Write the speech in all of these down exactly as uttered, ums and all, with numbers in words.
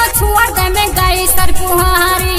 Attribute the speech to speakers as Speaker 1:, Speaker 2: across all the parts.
Speaker 1: पछुआ दे में गई सरपुहारी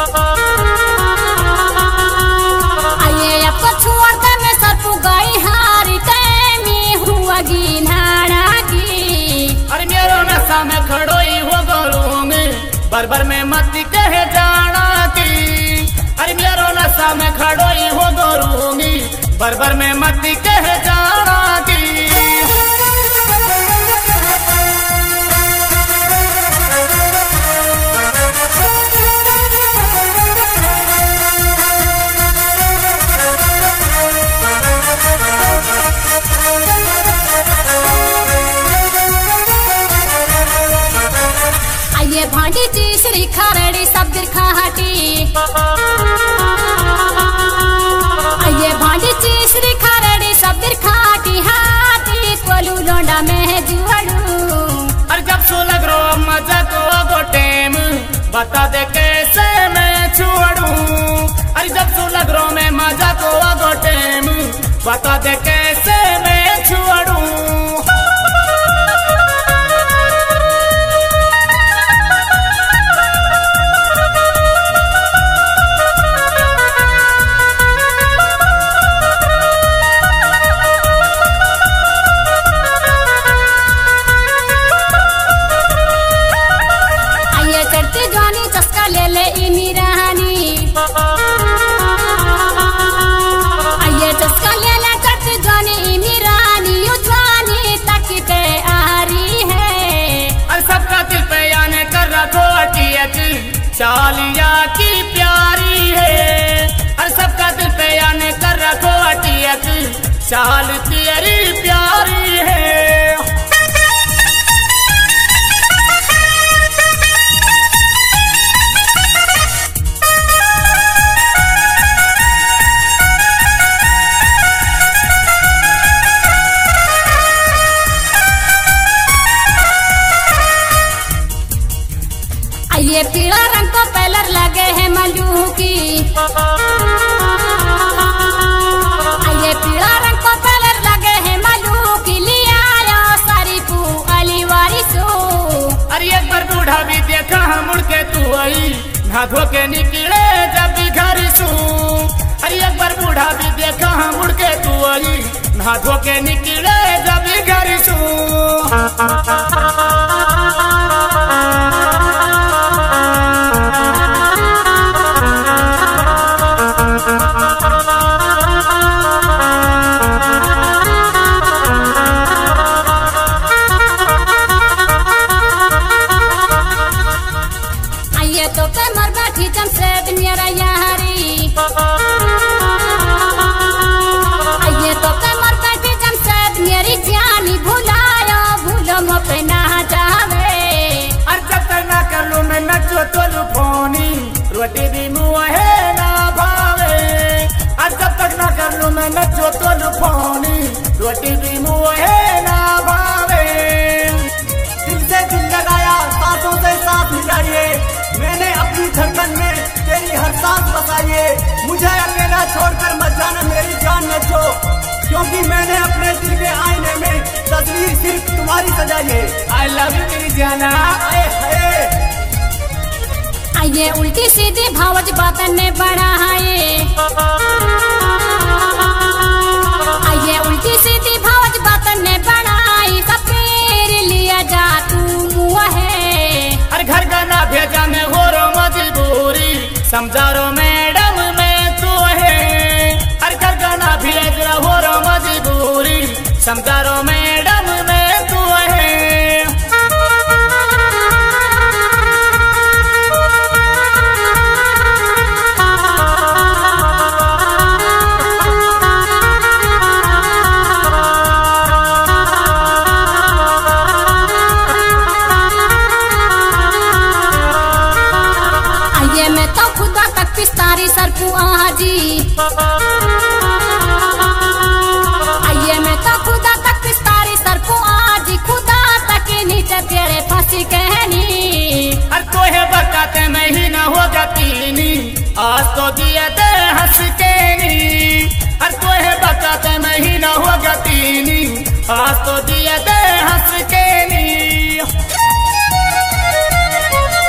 Speaker 1: आये पछुआ दे में सरपु गई हारी तेमी हुआ गिनाड़ा की।
Speaker 2: अरे मेरो नशा में खड़ोई हो गोरूंगी बरबर में मत कहे जाना की। अरे मेरो नशा में खड़ोई हो गोरूंगी बरबर में मत कहे जाना की।
Speaker 1: ये भांडी तीसरी खरड़ी सब दिखा हटी ये भांडी तीसरी खरड़ी सब दिखा हटी हाथी कोलू लोंडा में जुड़ू।
Speaker 2: और जब सुलग रो मजा को वो टेम बता दे कैसे मैं छोड़ू। अरे जब सुलग रो में मजा को वो टेम बता दे कैसे मैं छोड़ू। चालिया की प्यारी है और सबका दिल पे आने कर रखो अटियत चाल तेरी प्यारी है।
Speaker 1: ये पीला रंग को पेलर लगे है मलू की ये पीला रंग को पेलर लगे है मलू की लिया सारी पू अली वारिसो।
Speaker 2: अरे एक बार बूढ़ा भी देखा हम मुड़ के तू आई ना धो के निकले जब भी घर सू। अरे एक बार बूढ़ा भी देखा हम मुड़ के तू आई ना धो के निकले जब भी घर सू।
Speaker 1: तो पे मर बैठी जमशेद मेरा यारी ये तो पे मर बैठी जमशेद मेरी जानी भुलायो भूलो मोपे ना जावे।
Speaker 2: और जब तक ना कर लूं मैं नचो तो लुफोनी रोटी भी मुँह है ना भावे। और जब तक ना कर लूं मैं नचो तो लुफोनी रोटी भी मुँह है ना भावे। दिल से दिल लगाया सांसों से सांस मिलाइए मैंने अपनी धड़कन में तेरी हर सांस बसाइए। मुझे अकेला छोड़कर मत जाना मेरी जान न छो क्योंकि मैंने अपने दिल के आईने में तस्वीर सिर्फ तुम्हारी सजाई है। आई लव यू मेरी जाना। आए हाय
Speaker 1: आइए उल्टी सीधी भावज बातन ने बढ़ाए आइए उल्टी सीधी भावज बातन ने बढ़ाई सब तेरे लिया जा तू मुआ है।
Speaker 2: अरे घर का ना भेजा में हो रो मजबूरी समझा रो मैडम मैं तो है। अरे घर का ना भेजा हो रो मजबूरी समझा रो मैडम मैं तो है।
Speaker 1: पिस्तारी सरपू आजी आइए मैं तो खुदा तक पिस्तारी सरपू आजी खुदा तक नीचे तेरे फांसी कहनी।
Speaker 2: अरे तो है बकाते में ही ना होगा तीनी आज तो दिए दे हंस के नी। अरे तो है बकाते में ही ना होगा तीनी आज तो दिए दे हंस के नी।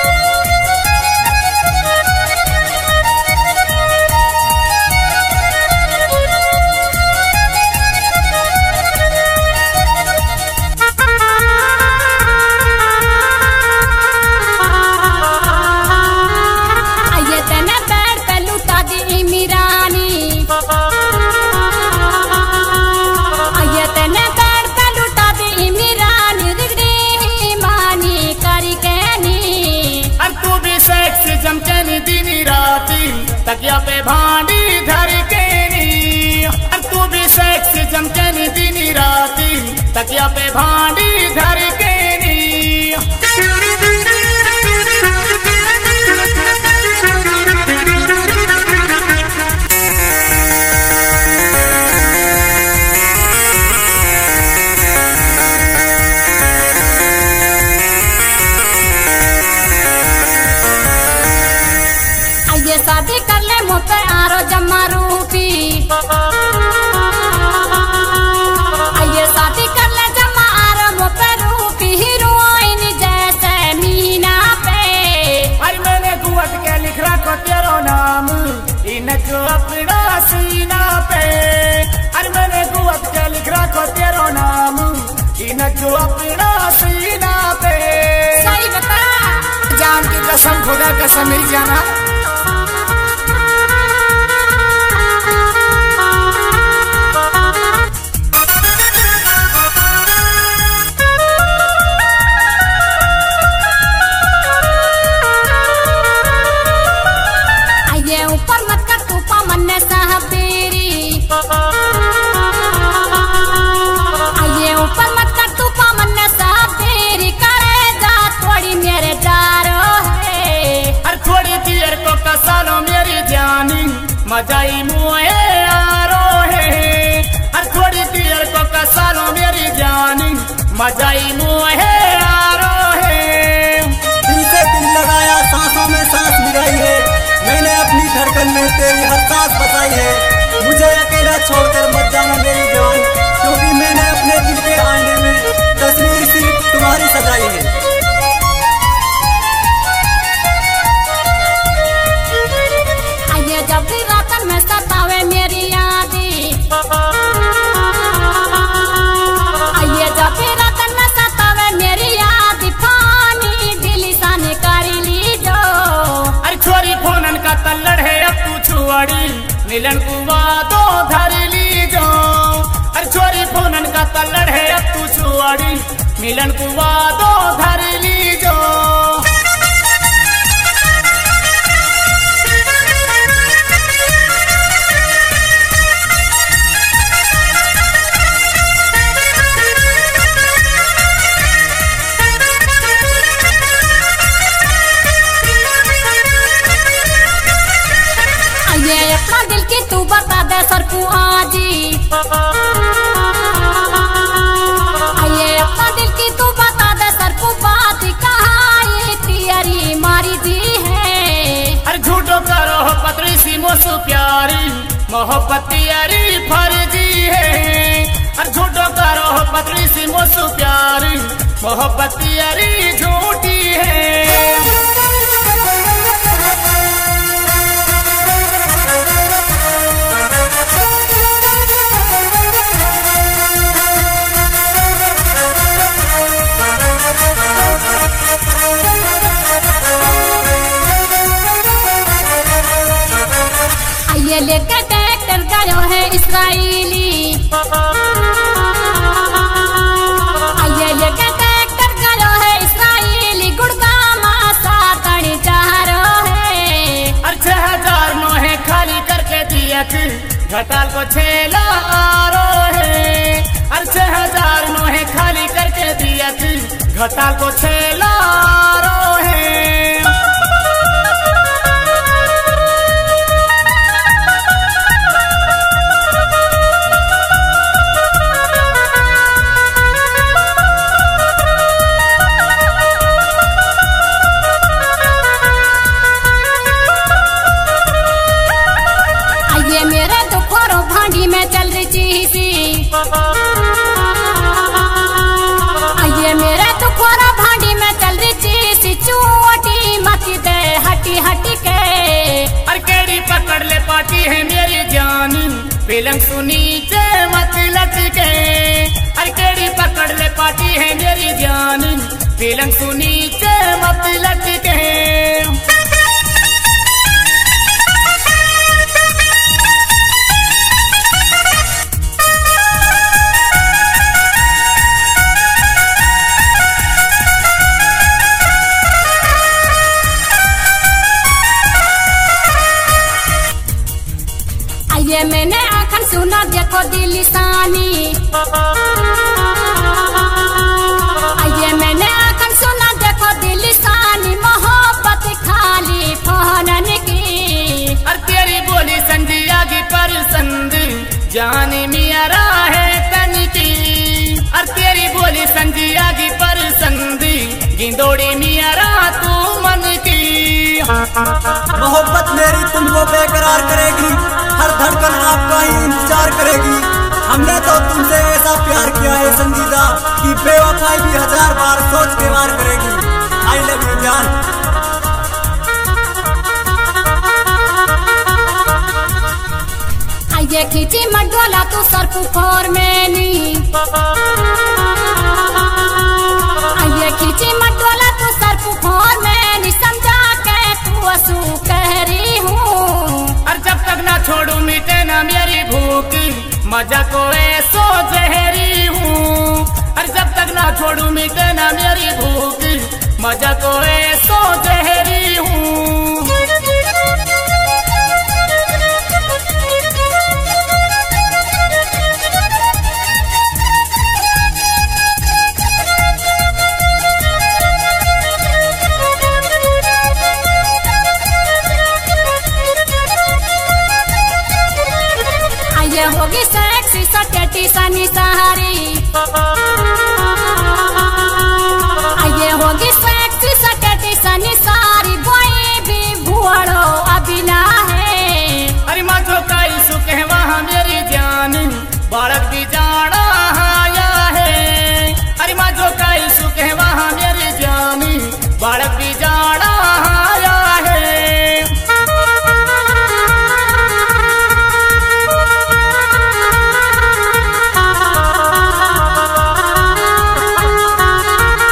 Speaker 2: तकिया पे भांडी धर के नी और तू भी सेक्सी जमके नी दिनी राती तकिया पे भांडी धर के नी
Speaker 1: आइए शादी कर ले मुँह पे आरो जमा रूपी आइए शादी कर ले जमा आरो मुँह पे रूपी हीरोइन जैसे मीना पे
Speaker 2: अरे मैंने कुवत के लिख रखो तेरो नाम इनको अपना सीना पे अरे मैंने कुवत के लिख रखो तेरो नाम इनको अपना सीना पे
Speaker 1: सही बता
Speaker 2: जान की कसम खुदा कसम मिल जाना
Speaker 1: आइए ऊपर मत कर तू पामन साहब तेरी आइए ऊपर मत कर तू पामन साहब तेरी करे जा थोड़ी मेरे डारो है
Speaker 2: अरे थोड़ी देर को कसालो मेरी जानी मजाई मुए आरो है अरे थोड़ी देर को कसालो मेरी जानी मजाई मुए आरो है
Speaker 3: दिल से दिल लगाया सांसों में सांस मिलाई है मैंने अपनी धड़कन में तेरी हर सांस बसाई है मुझे अकेला छोड़कर मत जाना मेरी जान क्योंकि मैंने अपने दिल के आईने में तस्वीर सिर्फ तुम्हारी सजाई है
Speaker 1: आइए जब भी रातन में सतावे मेरी यादी आइए जब भी रातन में सतावे मेरी यादी पानी दिली साने करी ली जो
Speaker 2: अरे छोरी फोनन का तल्लड़ है अब तू छुआड़ी मिलन कुआ दो धर ली जो अरे छोरी फोनन का तल्लड़ है अब तू छुआड़ी मिलन कुआ दो धर ली जो
Speaker 1: आइए अपना दिल की तू बता दे सरकू आजी आइए अपना दिल की तू बता दे सरकू बात कहाँ ये तियरी मारी दी है
Speaker 2: अरे झूठो करो पत्री सी मोसू प्यारी मोहब्बत यारी फर्जी है अरे झूठो करो पत्री सी मोसू प्यारी मोहब्बत यारी झूठी है
Speaker 1: आइए लेकर ट्रैक्टर गयो है इसराइली आइए लेकर ट्रैक्टर गयो है इसराइली गुड़गामा सातनी चारो है
Speaker 2: अरे छह हजार नो है खाली करके दिया कि घटाल को छेला आरो है अरे छह हजार नो है खाली करके दिया कि घटाल को छेला आरो है
Speaker 1: आइए मेरे दुखोरो भांडी में चल रही चीसी आइए मेरे दुखोरो भांडी में चल रही चीसी चोटी मती दे हटी हटी के
Speaker 2: अरे केड़ी पकड़ ले पाटी है मेरी जानी फिल्म सुनी चे मत लटके अरे केड़ी पकड़ ले पाटी है मेरी जानी फिल्म सुनी चे मत लटके
Speaker 1: दिल सानी। आइए मैंने आखन सुना देखो दिल सानी, मोहब्बत खाली फोनन की।
Speaker 2: और तेरी बोली संजिया की परसंद जानी मियारा है तन की। और तेरी बोली संजिया की परसंद गिंदोड़ी मियारा तू मन की।
Speaker 3: मोहब्बत मेरी तुमको बेकरार करेगी, हर धड़कन आपका ही इंतजार करेगी। हमने तो तुमसे ऐसा प्यार किया है संजीदा कि बेवफाई भी हजार बार सोच के वार करेगी। आई लव यू जान।
Speaker 1: आइए खींची मडोला तू सरपू फोर मैनी। आइए खींची मडोला तू सरपू फोर मैनी, समझा के तू असू कह रही हूँ।
Speaker 2: और जब तक ना छोड़ू मिटे ना मेरी भूख, मजा को ऐसो जहरी हूँ। और जब तक ना छोड़ू मिटे ना मेरी भूख, मजा को ऐसो जहरी हूँ।
Speaker 1: होगी सेक्सी सटेटी सनी सहारी।